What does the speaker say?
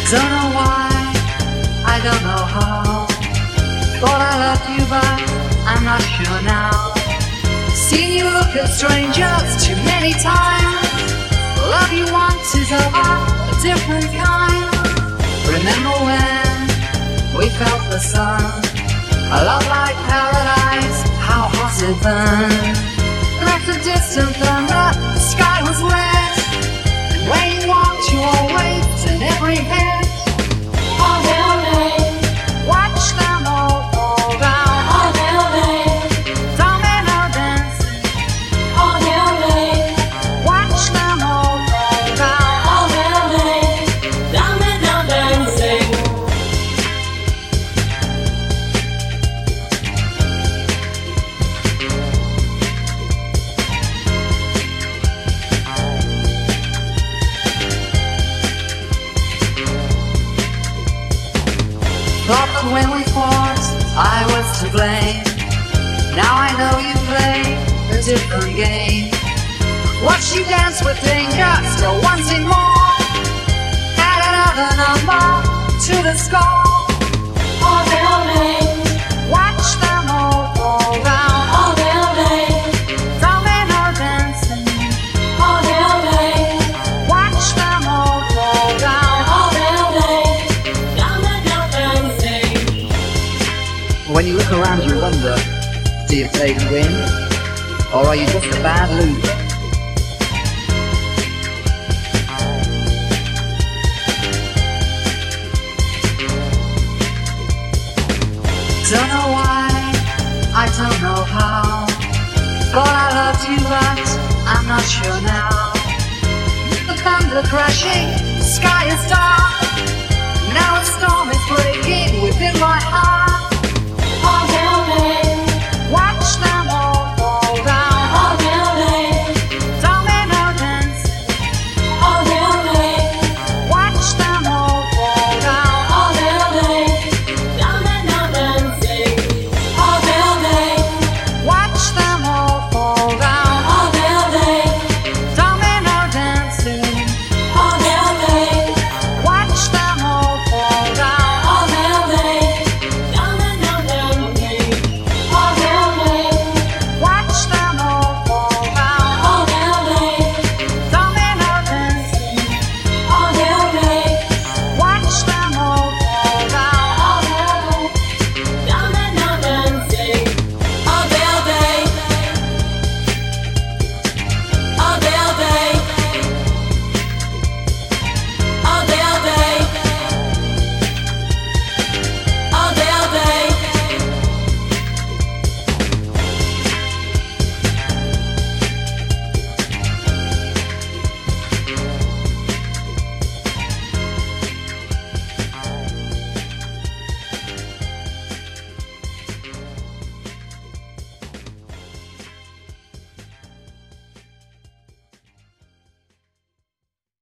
Don't know why, I don't know how. Thought I loved you, but I'm not sure now. Seen you look at strangers too many times. Love you once is of a different kind. Remember when we felt the sun? A love like paradise, how hot it burned. Left a distant thunder, the sky was red. And when you walked, you always in every head. Watch them all fall down. Domino dancing. Watch them all fall down. Domino dancing. Thought that when we fought, I was to blame. Now I know you play a different game. Watch you dance with danger, still wanting more. Add another number to the score. Watch them all fall down. Domino dancing. Watch them all fall down. When you look around you wonder, do you play to win? Or are you just a bad loser? Don't know why, I don't know how. Thought I loved you but I'm not sure now. The thunder crashing, the sky is dark. Now a storm is breaking within my heart.